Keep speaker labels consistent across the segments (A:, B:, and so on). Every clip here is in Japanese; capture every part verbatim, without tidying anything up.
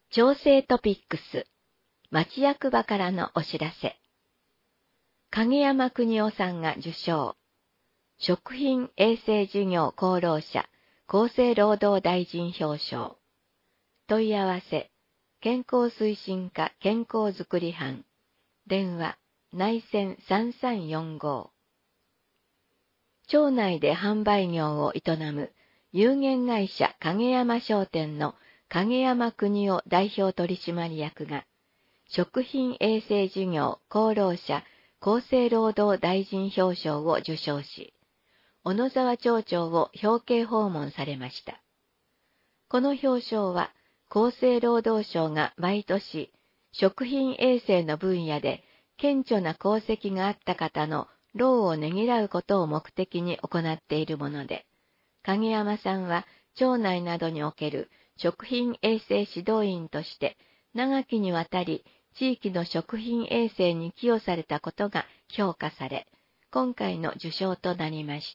A: 調整トピックス、町役場からのお知らせ。影山邦夫さんが受賞。食品衛生事業功労者、厚生労働大臣表彰。問い合わせ、健康推進課健康づくり班。電話、内線さんさんよんご。町内で販売業を営む有限会社影山商店の影山邦夫代表取締役が、食品衛生事業功労者厚生労働大臣表彰を受賞し、小野沢町長を表敬訪問されました。この表彰は、厚生労働省が毎年、食品衛生の分野で顕著な功績があった方の労をねぎらうことを目的に行っているもので、影山さんは町内などにおける食品衛生指導員として長きにわたり地域の食品衛生に寄与されたことが評価され、今回の受賞となりました。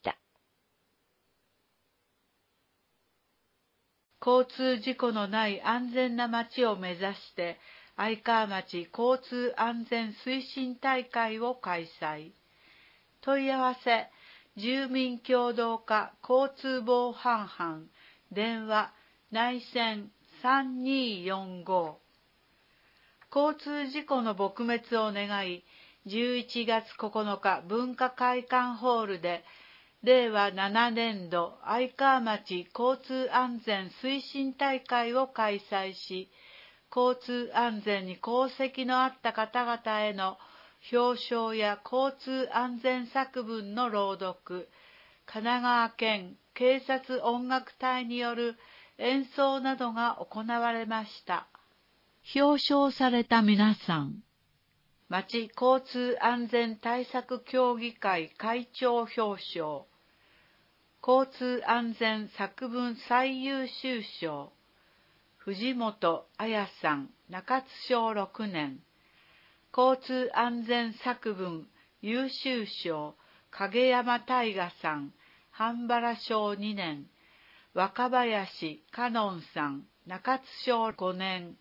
B: 交通事故のない安全な街を目指して、愛川町交通安全推進大会を開催。問い合わせ、住民協同課交通防犯班、電話、内線さんにーよんご。交通事故の撲滅を願い、じゅういちがつここのか文化会館ホールで、れいわななねんど愛川町交通安全推進大会を開催し、交通安全に功績のあった方々への表彰や交通安全作文の朗読、神奈川県警察音楽隊による演奏などが行われました。表彰された皆さん。町交通安全対策協議会会長表彰。交通安全作文最優秀賞。藤本彩さん、中津小ろくねん。交通安全作文優秀賞、影山大我さん、半原小にねん。若林香音さん、中津小ごねん。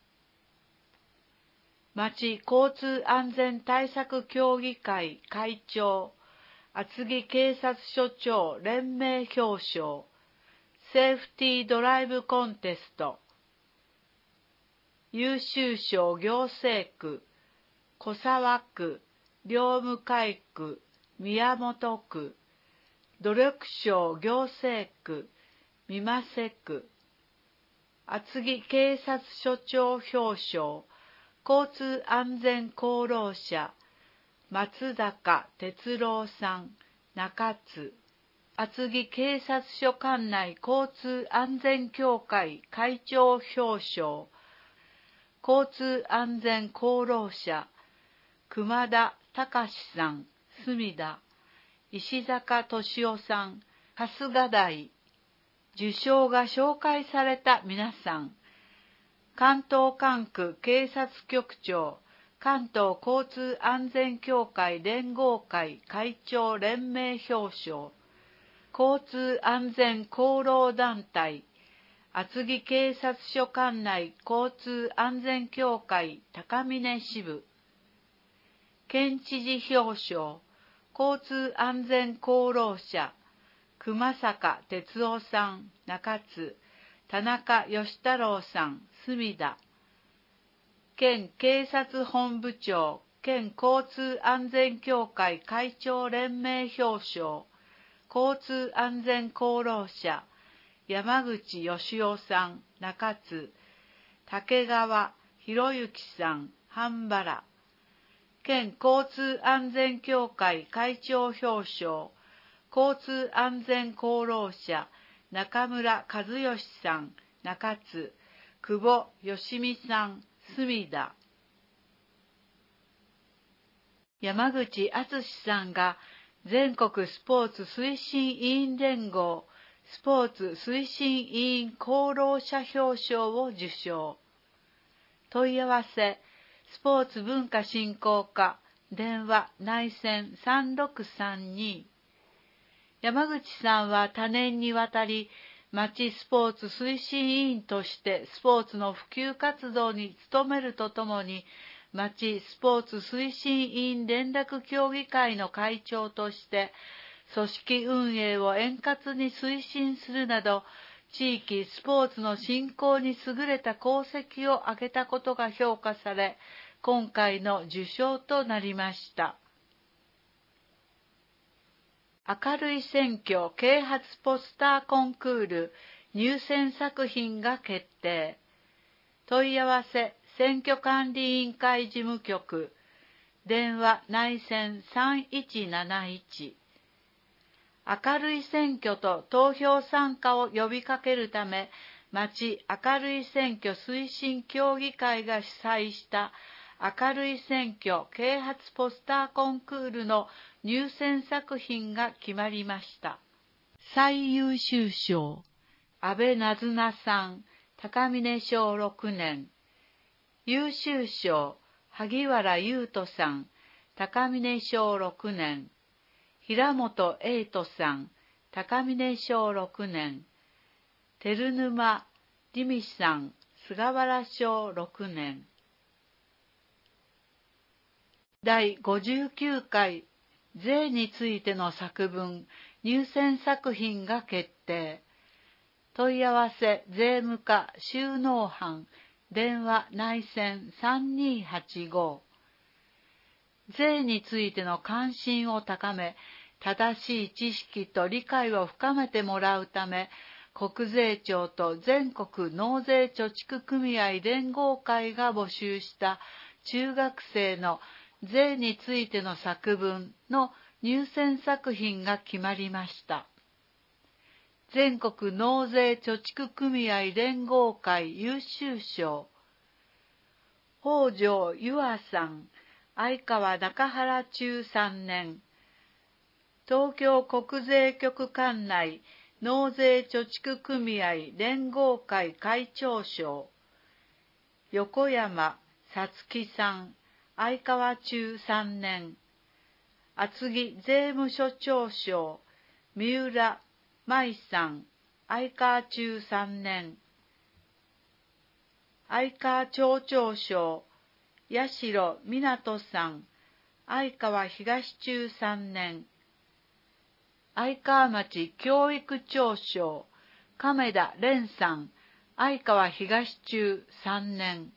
B: 町交通安全対策協議会会長、厚木警察署長連盟表彰、セーフティードライブコンテスト、優秀賞行政区、小沢区、両務会区、宮本区、努力賞行政区、三瀬区、厚木警察署長表彰、交通安全功労者、松坂哲郎さん、中津。厚木警察署管内交通安全協会会長表彰、交通安全功労者、熊田隆さん、隅田。石坂敏夫さん、春日台。受賞が紹介された皆さん。関東管区警察局長、関東交通安全協会連合会会長連盟表彰、交通安全功労団体、厚木警察署管内交通安全協会高峰支部、県知事表彰、交通安全功労者、熊坂哲夫さん、中津、田中義太郎さん、隅田。県警察本部長、県交通安全協会会長連盟表彰、交通安全功労者、山口義夫さん、中津、竹川博之さん、半原。県交通安全協会会長表彰、交通安全功労者、中村和義さん、中津、久保義美さん、隅田。山口敦さんが全国スポーツ推進委員連合スポーツ推進委員功労者表彰を受賞。問い合わせ、スポーツ文化振興課、電話内線さんろくさんに。山口さんは多年にわたり町スポーツ推進委員としてスポーツの普及活動に努めるとともに、町スポーツ推進委員連絡協議会の会長として、組織運営を円滑に推進するなど、地域スポーツの振興に優れた功績を挙げたことが評価され、今回の受賞となりました。明るい選挙啓発ポスターコンクール入選作品が決定。問い合わせ選挙管理委員会事務局、電話内線さんいちなないち。明るい選挙と投票参加を呼びかけるため、町明るい選挙推進協議会が主催した明るい選挙啓発ポスターコンクールの入選作品が決まりました。最優秀賞、安倍なずなさん、高峰小ろくねん。優秀賞、萩原優斗さん、高峰小ろくねん。平本英人さん、高峰小ろくねん。照沼りみさん、菅原小ろくねん。だいごじゅうきゅうかい税についての作文入選作品が決定。問い合わせ税務課収納班、電話内線さんにはちご。税についての関心を高め、正しい知識と理解を深めてもらうため、国税庁と全国納税貯蓄組合連合会が募集した中学生の税についての作文の入選作品が決まりました。全国納税貯蓄組合連合会優秀賞、北条優愛さん、相川中原中さんねん。東京国税局管内納税貯蓄組合連合会会長賞、横山さつきさん、相川中さんねん。厚木税務署長賞、三浦舞さん、相川中さんねん。相川町長賞、八代湊さん、相川東中さんねん。相川町教育長賞、亀田蓮さん、相川東中さんねん。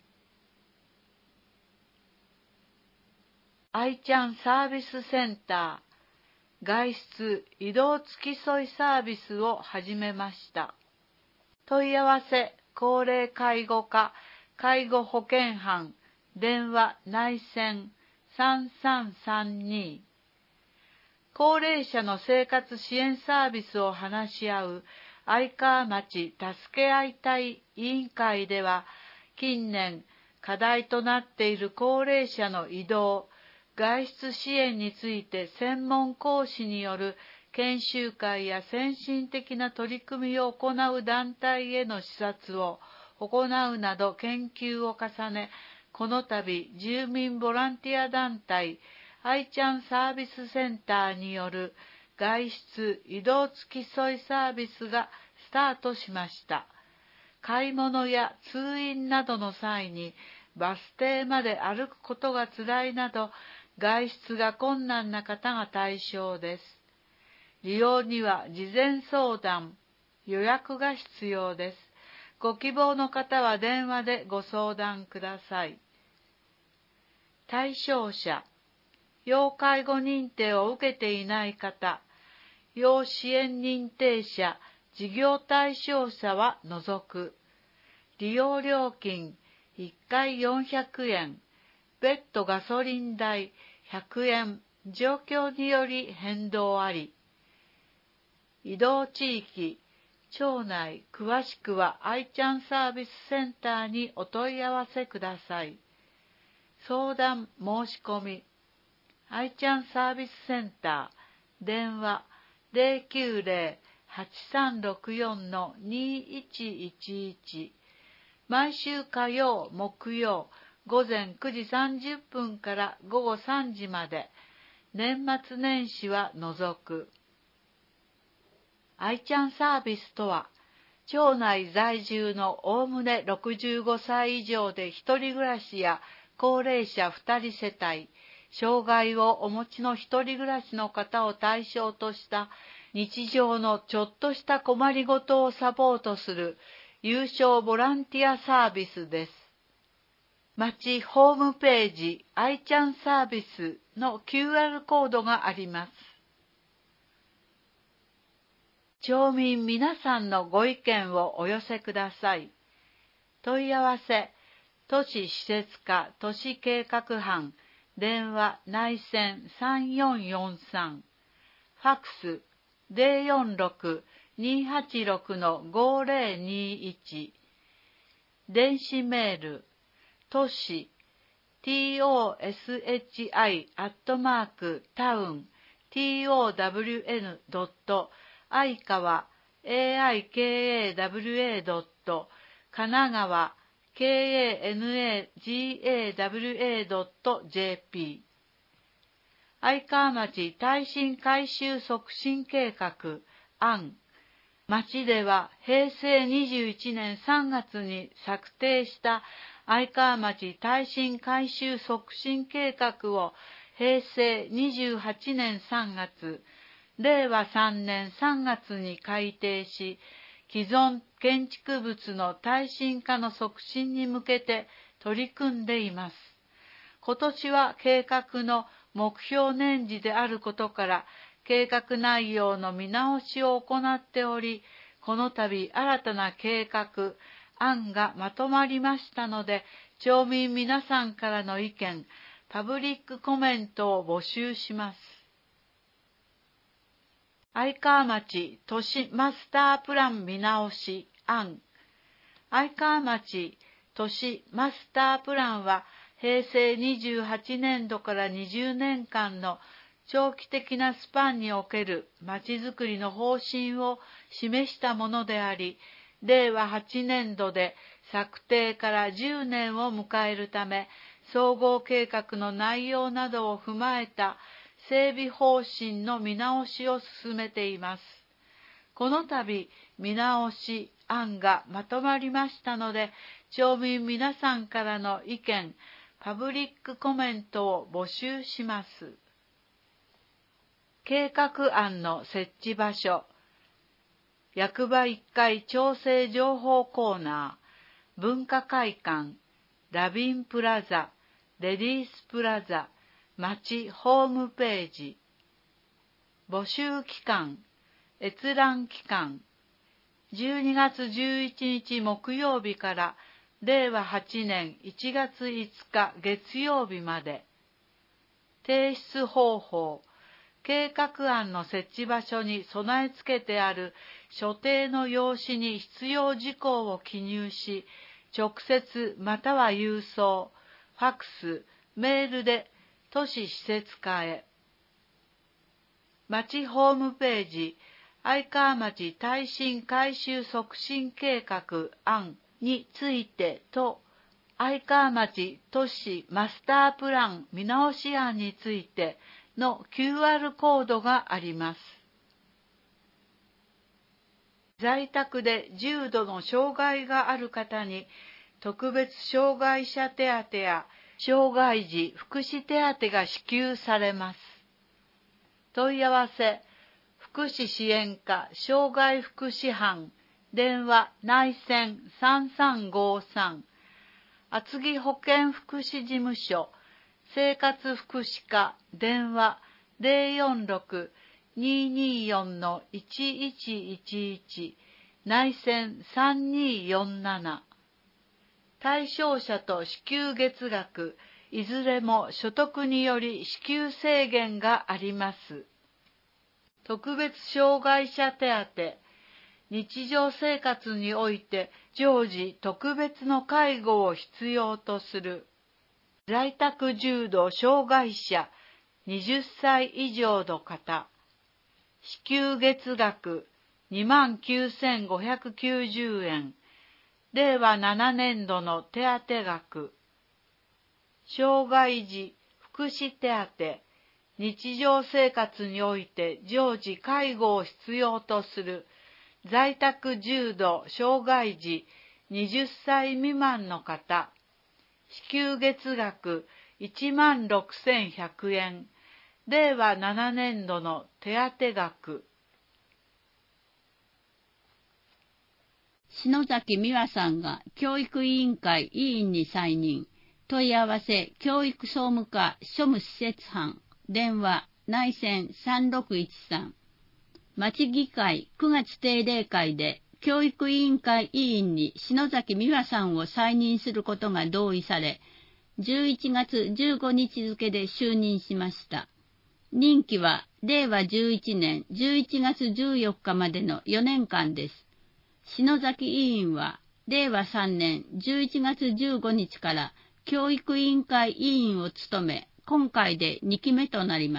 B: 愛ちゃんサービスセンター、外出移動付き添いサービスを始めました。問い合わせ高齢介護課介護保険班、電話内線さんさんさんに。高齢者の生活支援サービスを話し合う愛川町助け合い隊委員会では、近年課題となっている高齢者の移動、外出支援について専門講師による研修会や先進的な取り組みを行う団体への視察を行うなど研究を重ね、この度住民ボランティア団体愛ちゃんサービスセンターによる外出移動付き添いサービスがスタートしました。買い物や通院などの際にバス停まで歩くことがつらいなど外出が困難な方が対象です。利用には事前相談、予約が必要です。ご希望の方は電話でご相談ください。対象者、要介護認定を受けていない方、要支援認定者、事業対象者は除く。利用料金いっかいよんひゃくえん、別途ガソリン代ひゃくえん、状況により変動あり。移動地域、町内、詳しくは愛ちゃんサービスセンターにお問い合わせください。相談申し込み、愛ちゃんサービスセンター、電話ゼロきゅうゼロ はちさんろくよん にいちいちいち、毎週火曜、木曜、午前くじさんじゅっぷんから午後さんじまで、年末年始は除く。愛ちゃんサービスとは、 町内在住のおおむねろくじゅうごさい以上で一人暮らしや高齢者ふたり世帯、障害をお持ちの一人暮らしの方を対象とした日常のちょっとした困りごとをサポートする有償ボランティアサービスです。町ホームページ アイちゃんサービスの キューアール コードがあります。町民皆さんのご意見をお寄せください。問い合わせ、都市施設課都市計画班、電話内線さんよんよんさん、ファックス ゼロよんろく にーはちろく ごーぜろにーいち、電子メール、都市 トシ アットマークタウン トウン ドット愛川 エーアイケーエーダブリューエー ドット神奈川 ケーエーエヌエージーエーダブリューエー ドットジェーピー 愛川町耐震改修促進計画案。町ではへいせいにじゅういちねんさんがつに策定した愛川町耐震改修促進計画をへいせいにじゅうはちねんさんがつ、れいわさんねんさんがつに改定し、既存建築物の耐震化の促進に向けて取り組んでいます。今年は計画の目標年次であることから、計画内容の見直しを行っており、この度新たな計画案がまとまりましたので、町民皆さんからの意見、パブリックコメントを募集します。愛川町都市マスタープラン見直し案。愛川町都市マスタープランは、へいせいにじゅうはちねんどからにじゅうねんかんの長期的なスパンにおけるまちづくりの方針を示したものであり、れいわはちねんどで策定からじゅうねんを迎えるため、総合計画の内容などを踏まえた整備方針の見直しを進めています。この度、見直し案がまとまりましたので、町民皆さんからの意見、パブリックコメントを募集します。計画案の設置場所。役場いっかい調整情報コーナー、文化会館、ラビンプラザ、レディースプラザ、町ホームページ。募集期間、閲覧期間、じゅうにがつじゅういちにち木曜日かられいわはちねんいちがついつか月曜日まで。提出方法、計画案の設置場所に備え付けてある所定の用紙に必要事項を記入し、直接または郵送、ファックス、メールで都市施設課へ。町ホームページ、愛川町耐震改修促進計画案についてと、愛川町都市マスタープラン見直し案についての キューアール コードがあります。在宅で重度の障害がある方に特別障害者手当や障害児福祉手当が支給されます。問い合わせ、福祉支援課障害福祉班、電話内線さんさんごさん、厚木保健福祉事務所、生活福祉課、電話ゼロよんろく にーにーよん いちいちいちいち、内線さんにーよんなな。対象者と支給月額、いずれも所得により支給制限があります。特別障害者手当、日常生活において常時特別の介護を必要とする。在宅重度障害者はたち以上の方。支給月額にまんきゅうせんごひゃくきゅうじゅうえん。れいわななねんどの手当額。障害児福祉手当。日常生活において常時介護を必要とする在宅重度障害児はたち未満の方、支給月額いちまんろくせんひゃくえん、れいわななねんどの手当額。
C: 篠崎美和さんが教育委員会委員に再任。問い合わせ教育総務課庶務施設班。電話内線さんろくいちさん。町議会くがつ定例会で教育委員会委員に篠崎美和さんを再任することが同意され、じゅういちがつじゅうごにち付で就任しました。任期はれいわじゅういちねんじゅういちがつじゅうよっかまでのよねんかんです。篠崎委員はれいわさんねんじゅういちがつじゅうごにちから教育委員会委員を務め、今回でにきめとなります。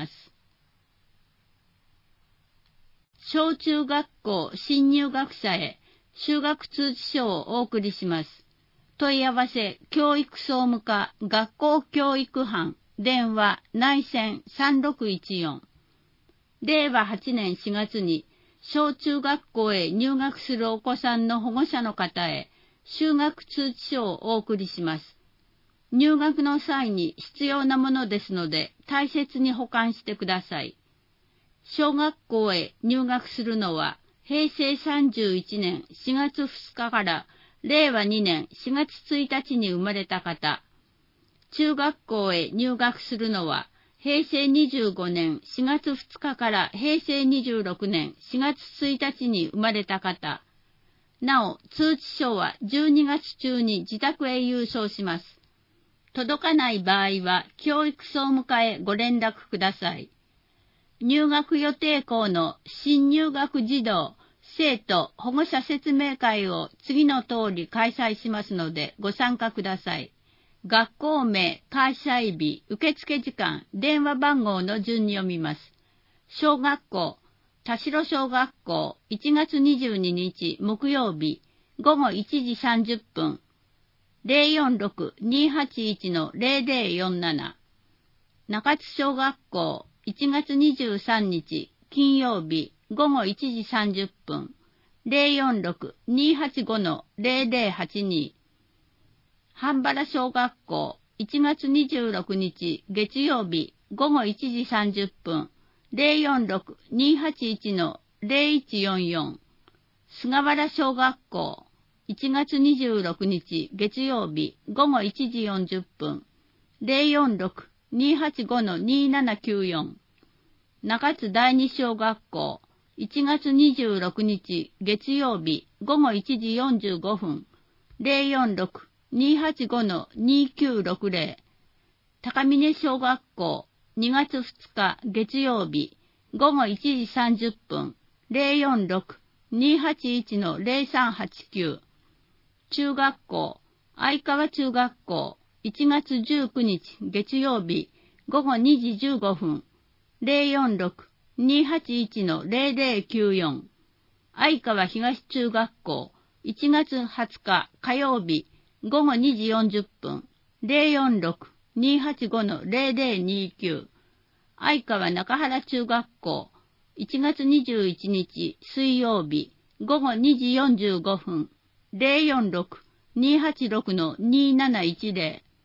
C: 小中学校新入学者へ就学通知書をお送りします。問い合わせ教育総務課学校教育班。電話内線さんろくいちよん。れいわはちねんしがつに小中学校へ入学するお子さんの保護者の方へ就学通知書をお送りします。入学の際に必要なものですので大切に保管してください。小学校へ入学するのはへいせいさんじゅういちねんしがつふつかかられいわにねんしがつついたちに生まれた方、中学校へ入学するのはへいせいにじゅうごねんしがつふつかからへいせいにじゅうろくねんしがつついたちに生まれた方、なお通知書はじゅうにがつちゅうに自宅へ郵送します。届かない場合は教育総務課へご連絡ください。入学予定校の新入学児童、生徒、保護者説明会を次の通り開催しますのでご参加ください。学校名、開催日、受付時間、電話番号の順に読みます。小学校、田代小学校、いちがつにじゅうににち木曜日、ごごいちじさんじゅっぷん、ぜろよんろく にはちいち のぜろぜろよんなな。中津小学校、いちがつにじゅうさんにち金曜日、ごごいちじさんじゅっぷん、ぜろよんろく にはちご のぜろぜろはちに。半原小学校、いちがつにじゅうろくにち月曜日、ごごいちじさんじゅっぷん、ぜろよんろく にはちいち のぜろいちよんよん。菅原小学校、いちがつにじゅうろくにち月曜日、ごごいちじよんじゅっぷん、ぜろよんろく にはちご のにななきゅうよん。中津第二小学校、いちがつにじゅうろくにち月曜日、ごごいちじよんじゅうごふん、ぜろよんろく にはちご のにきゅうろくぜろ。高峰小学校、にがつふつか月曜日、ごごいちじさんじゅっぷん、ぜろよんろく にはちいち のぜろさんはちきゅう。中学校、相川中学校、いちがつじゅうくにち月曜日、ごごにじじゅうごふん、ぜろよんろく にはちいち のぜろぜろきゅうよん。相川東中学校、いちがつはつか火曜日、ごごにじよんじゅっぷん、ぜろよんろく にはちご のぜろぜろにきゅう。相川中原中学校、いちがつにじゅういちにち水曜日、ごごにじよんじゅうごふん、ぜろよんろく にはちろく のになないちぜろ。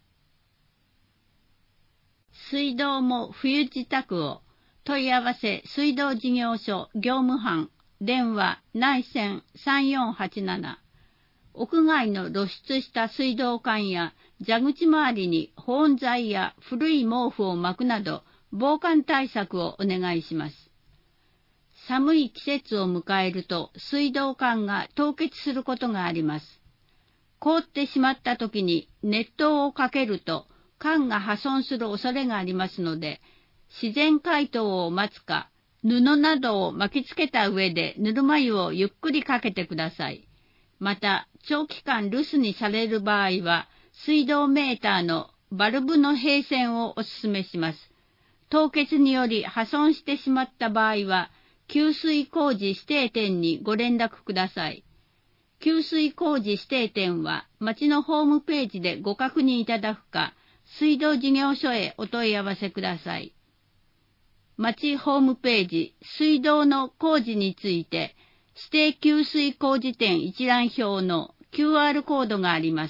C: 水道も冬支度を。問い合わせ水道事業所業務班。電話内線さんよんはちなな。屋外の露出した水道管や蛇口周りに保温材や古い毛布を巻くなど防寒対策をお願いします。寒い季節を迎えると水道管が凍結することがあります。凍ってしまった時に熱湯をかけると管が破損する恐れがありますので、自然解凍を待つか、布などを巻きつけた上でぬるま湯をゆっくりかけてください。また、長期間留守にされる場合は、水道メーターのバルブの閉栓をお勧めします。凍結により破損してしまった場合は、給水工事指定店にご連絡ください。給水工事指定店は、町のホームページでご確認いただくか、水道事業所へお問い合わせください。町ホームページ、水道の工事について、 指定給水工事店一覧表の キューアール コードがあります。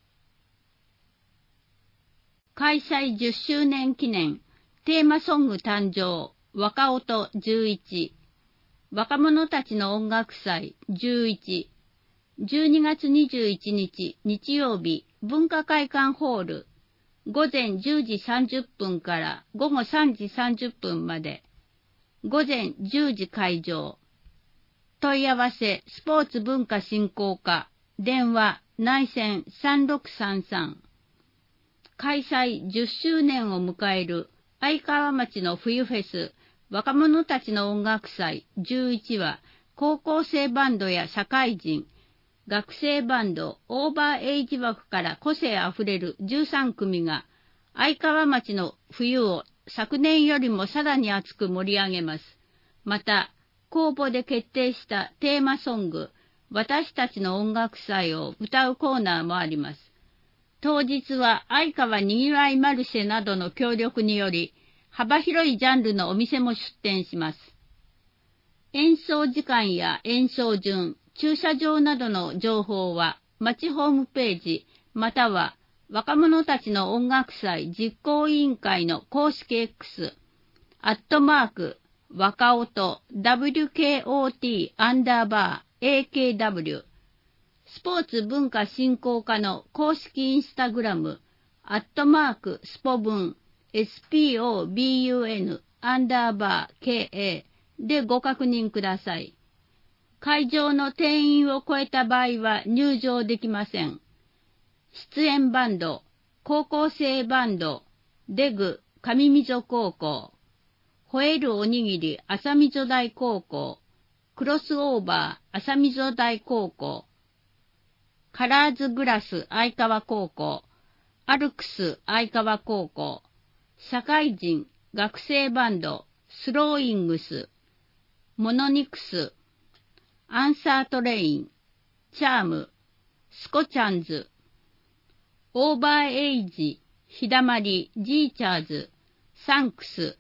C: 開催じゅっしゅうねん記念テーマソング誕生若音じゅういち、若者たちの音楽祭じゅういち、じゅうにがつにじゅういちにち日曜日文化会館ホール、ごぜんじゅうじさんじゅっぷんからごごさんじさんじゅっぷんまで、ごぜんじゅうじ会場。問い合わせスポーツ文化振興課、電話内線さんろくさんさん。開催じゅっしゅうねんを迎える愛川町の冬フェス若者たちの音楽祭じゅういちは、高校生バンドや社会人、学生バンド、オーバーエイジ枠から個性あふれるじゅうさんくみが愛川町の冬を昨年よりもさらに熱く盛り上げます。また、公募で決定したテーマソング、私たちの音楽祭を歌うコーナーもあります。当日は愛川にぎわいマルシェなどの協力により、幅広いジャンルのお店も出店します。演奏時間や演奏順、駐車場などの情報は、町ホームページ、または若者たちの音楽祭実行委員会の公式 X、アットマーク、若音 ダブリューケーオーティー アンダーバー エーケーダブリュー、スポーツ文化振興課の公式インスタグラム、アットマークスポブン、エスピーオービーユーエヌ アンダーバー ケーエー でご確認ください。会場の定員を超えた場合は入場できません。出演バンド、高校生バンド、デグ上溝高校、吠えるおにぎり浅溝台高校、クロスオーバー浅溝台高校、カラーズグラス愛川高校、アルクス愛川高校、社会人学生バンドスローイングス、モノニクス、アンサートレイン、チャーム、スコチャンズ、オーバーエイジ、ひだまり、ジーチャーズ、サンクス。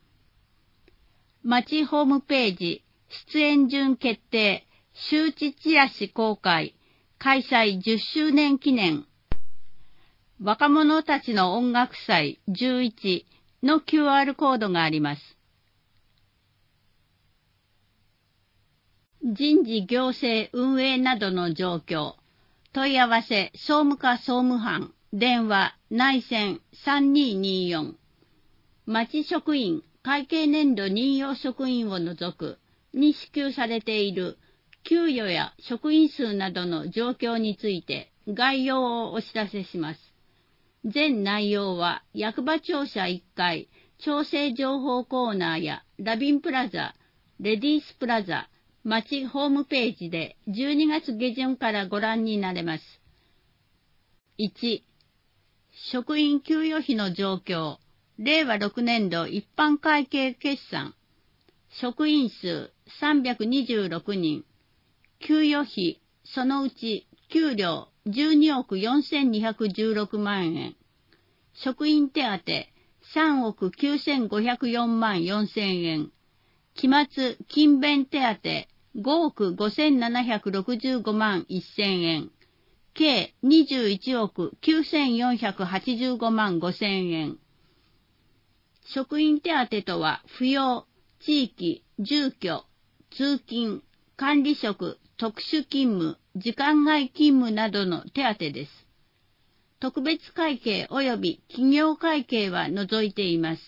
C: 町ホームページ、出演順決定、周知チラシ公開、開催じゅっしゅうねん記念。若者たちの音楽祭じゅういちの キューアール コードがあります。人事行政運営などの状況。問い合わせ総務課総務班、電話内線さんにーにーよん。町職員、会計年度任用職員を除くに支給されている給与や職員数などの状況について概要をお知らせします。全内容は役場庁舎いっかい調整情報コーナーやラビンプラザ、レディースプラザ、町ホームページでじゅうにがつ下旬からご覧になれます。いち、職員給与費の状況、れいわろくねんど一般会計決算、職員数さんびゃくにじゅうろくにん、給与費、そのうち給料じゅうにおくよんせんにひゃくじゅうろくまんえん、職員手当さんおくきゅうせんごひゃくよんまんよんせんえん、期末勤勉手当ごおくごせんななひゃくろくじゅうごまんせんえん、計にじゅういちおくきゅうせんよんひゃくはちじゅうごまんごせんえん。職員手当とは、扶養、地域、住居、通勤、管理職、特殊勤務、時間外勤務などの手当です。特別会計及び企業会計は除いています。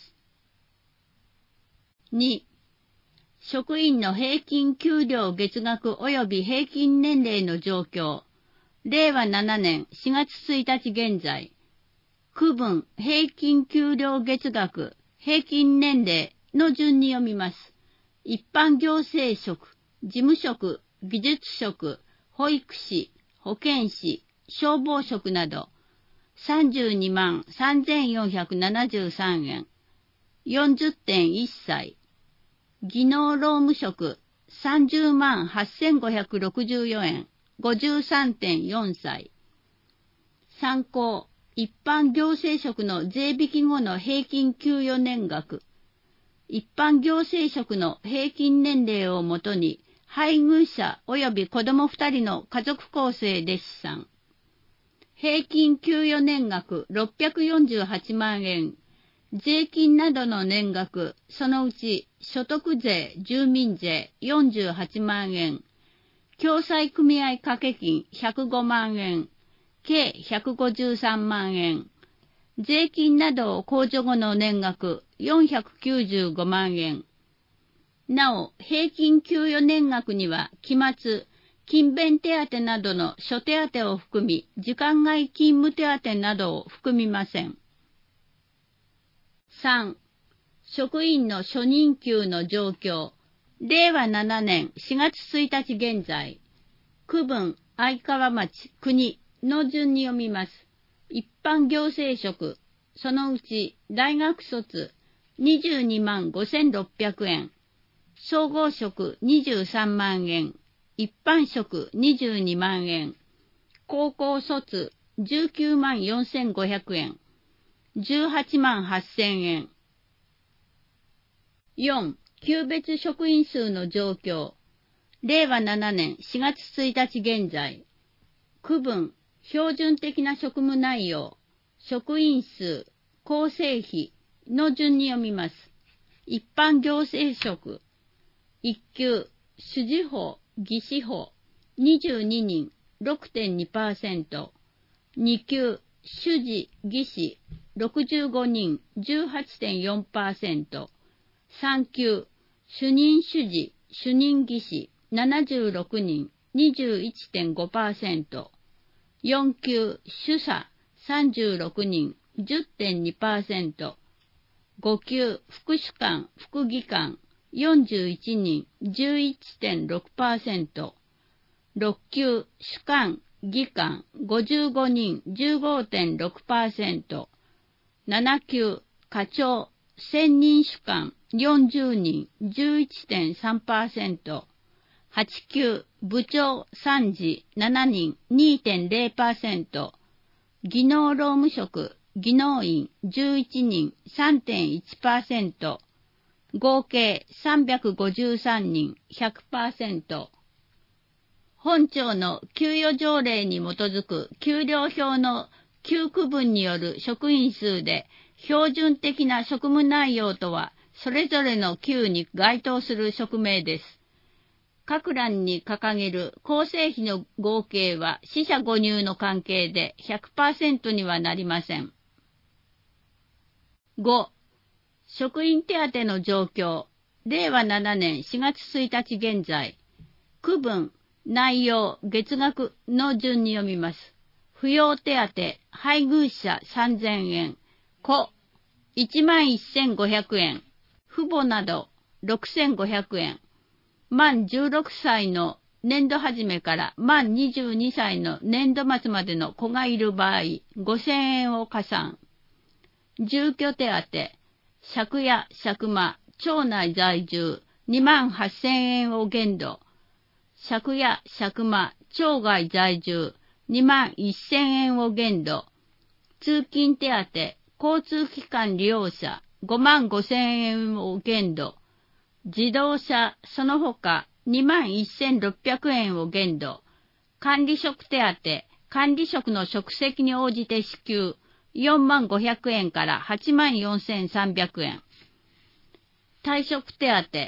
C: に、職員の平均給料月額及び平均年齢の状況、れいわななねんしがつついたち現在、区分平均給料月額、平均年齢の順に読みます。一般行政職、事務職、技術職、保育士、保健師、消防職など、さんじゅうにまんさんぜんよんひゃくななじゅうさんえん、よんじゅってんいっさい、技能労務職、さんじゅうまんはっせんごひゃくろくじゅうよえん、ごじゅうさんてんよんさい。参考、一般行政職の税引き後の平均給与年額。一般行政職の平均年齢をもとに、 配偶者及び子供ふたりの家族構成で試算。平均給与年額ろっぴゃくよんじゅうはちまんえん、税金などの年額、そのうち所得税、住民税よんじゅうはちまんえん、共済組合掛金ひゃくごまんえん、計ひゃくごじゅうさんまんえん、税金などを控除後の年額よんひゃくきゅうじゅうごまんえん。なお、平均給与年額には期末、勤勉手当などの諸手当を含み、時間外勤務手当などを含みません。さん、職員の初任給の状況。れいわななねんしがつついたち現在、区分、愛川町、国の順に読みます。一般行政職、そのうち大学卒にじゅうにまんごせんろっぴゃくえん、総合職にじゅうさんまんえん、一般職にじゅうにまんえん、高校卒じゅうきゅうまんよんせんごひゃくえん、じゅうはちまんはっせんえん。よん、級別職員数の状況。れいわななねんしがつついたち現在、区分、標準的な職務内容、職員数、構成比の順に読みます。一般行政職、いっ級、主事法、技師法、にじゅうににん、ろくてんにパーセント、に級、主事、技師、ろくじゅうごにん、じゅうはちてんよんパーセント、さん級、主任主事、主任技師、ななじゅうろくにん、にじゅういってんごパーセント、よん級、主査、さんじゅうろくにん、じゅってんにパーセント、ご級、副主幹、副技官、よんじゅういちにん、じゅういってんろくパーセント、ろっ級、主幹、技官、ごじゅうごにん、じゅうごてんろくパーセント、なな級、課長、専任主幹、よんじゅうにん、じゅういってんさんパーセント、はち級、部長、さん次、しちにん、にてんれいパーセント、技能労務職、技能員、じゅういちにん、さんてんいちパーセント、合計さんびゃくごじゅうさんにん、ひゃくパーセント。本庁の給与条例に基づく給料表の給区分による職員数で、標準的な職務内容とは、それぞれの級に該当する職名です。各欄に掲げる構成比の合計は四捨五入の関係で ひゃくパーセント にはなりません。ご、職員手当の状況。れいわななねんしがつついたち現在、区分、内容、月額の順に読みます。扶養手当、配偶者さんぜんえん、子いちまんせんごひゃくえん、父母などろくせんごひゃくえん、満じゅうろくさいの年度始めから満にじゅうにさいの年度末までの子がいる場合、ごせんえんを加算。住居手当、借家、借間、町内在住にまんはっせんえんを限度。借家、借間、町外在住にまんせんえんを限度。通勤手当、交通機関利用者ごまんごせんえんを限度。自動車、その他にまんせんろっぴゃくえんを限度。管理職手当、管理職の職責に応じて支給よんまんごひゃくえんからはちまんよんせんさんびゃくえん。退職手当。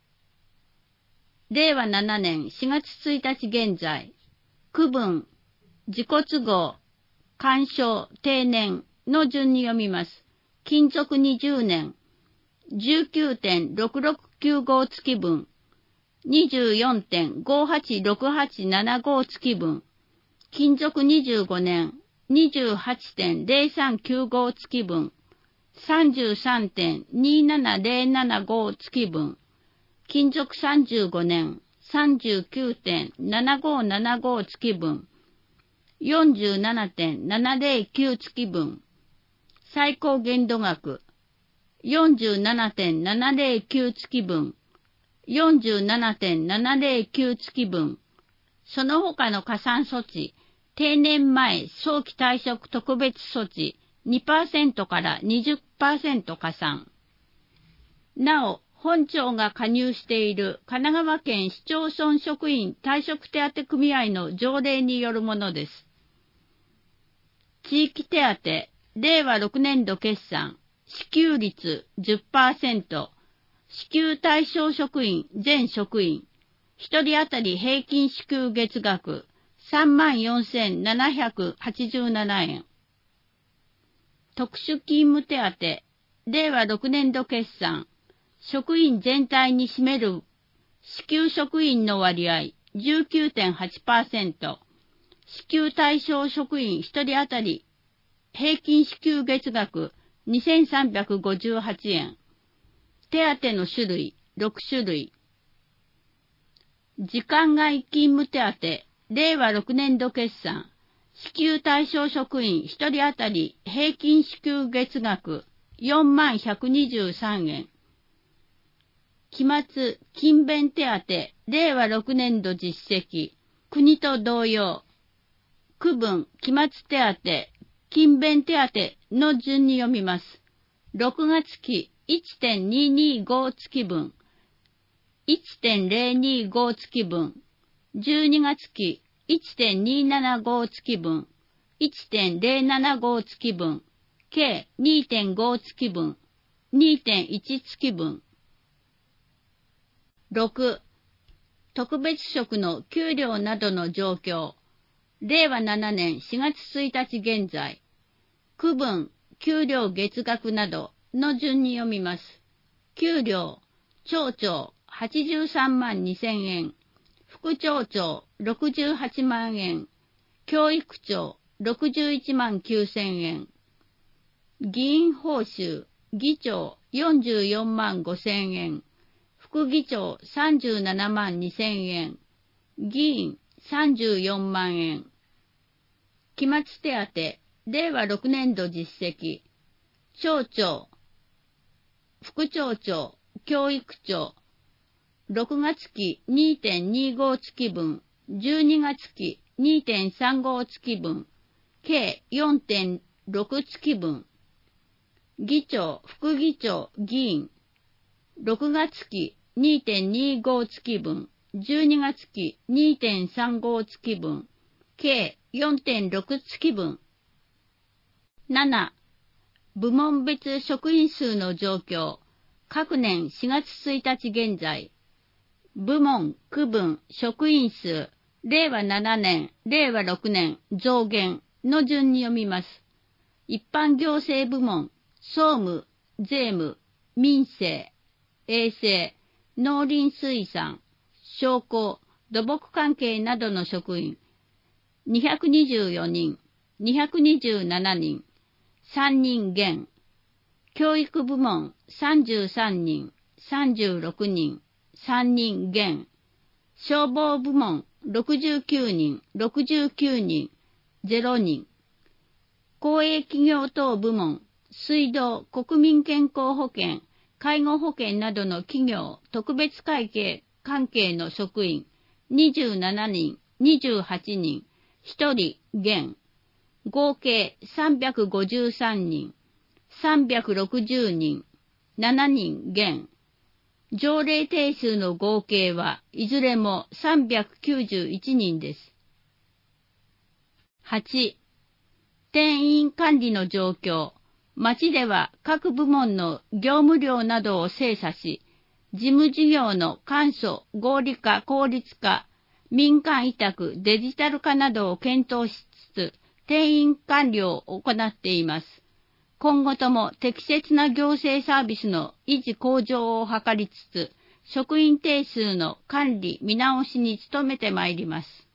C: れいわななねんしがつついたち現在、区分、自己都合、干渉、定年の順に読みます。勤続にじゅうねん、じゅうきゅうてんろくろくきゅうご月分、にじゅうよんてんごはちろくはちななご月分、勤続にじゅうごねん、にじゅうはちてんぜろさんきゅうご月分、さんじゅうさんてんにななぜろななご月分、勤続さんじゅうごねん、さんじゅうきゅうてんななごななご月分、よんじゅうななてんななぜろきゅう月分、最高限度額、よんじゅうななてんななぜろきゅう月分、よんじゅうななてんななぜろきゅう月分、その他の加算措置、定年前早期退職特別措置 にパーセント から にじゅっパーセント 加算。なお、 本庁が加入している神奈川県市町村職員退職手当組合の条例によるものです。地域手当、れいわろくねんど決算、支給率 じゅっパーセント、支給対象職員全職員、ひとり当たり平均支給月額さんまんよんせんななひゃくはちじゅうななえん。特殊勤務手当、れいわろくねんど決算、職員全体に占める支給職員の割合 じゅうきゅうてんはちパーセント、支給対象職員ひとり当たり平均支給月額にせんさんびゃくごじゅうはちえん。手当の種類ろくしゅるい。時間外勤務手当、れいわろくねんど決算、支給対象職員ひとり当たり平均支給月額よんまんひゃくにじゅうさんえん。期末勤勉手当、れいわろくねんど実績、国と同様、区分期末手当、勤勉手当の順に読みます。ろくがつ期 いってんににご 月分、いってんぜろにご 月分、じゅうにがつ期 いってんにななご 月分、いってんぜろななご 月分、計 にてんご 月分、にてんいち 月分。ろく、特別職の給料などの状況。れいわななねんしがつついたち現在、区分、給料月額などの順に読みます。給料、町長はちじゅうさんまんにせんえん、副町長ろくじゅうはちまんえん、教育長ろくじゅういちまんきゅうせんえん、議員報酬、議長よんじゅうよんまんごせんえん、副議長さんじゅうななまんにせんえん、議員さんじゅうよんまんえん。期末手当、れいわろくねんど実績、町長、副町長、教育長、ろくがつ期 にてんにご 月分、じゅうにがつ期 にてんさんご 月分、計 よんてんろく 月分。議長、副議長、議員、ろくがつ期 にてんにご 月分、じゅうにがつ期 にてんさんご 月分、計 よんてんろく 月分。なな、部門別職員数の状況。各年しがつついたち現在。部門、区分、職員数、れいわななねん、れいわろくねん、増減の順に読みます。一般行政部門、総務、税務、民生、衛生、農林水産、商工、土木関係などの職員、にひゃくにじゅうよにん、にひゃくにじゅうななにん、さんにん減。教育部門さんじゅうさんにん、さんじゅうろくにん、さんにん減。消防部門ろくじゅうきゅうにん、ろくじゅうきゅうにん、ゼロにん。公営企業等部門、水道、国民健康保険、介護保険などの企業、特別会計関係の職員、にじゅうななにん、にじゅうはちにん、ひとり減。合計さんびゃくごじゅうさんにん、さんびゃくろくじゅうにん、ななにん減。条例定数の合計はいずれもさんびゃくきゅうじゅういちにんです。はち、定員管理の状況。町では各部門の業務量などを精査し、事務事業の簡素、合理化、効率化、民間委託、デジタル化などを検討しつつ、定員管理を行っています。今後とも適切な行政サービスの維持向上を図りつつ、職員定数の管理見直しに努めてまいります。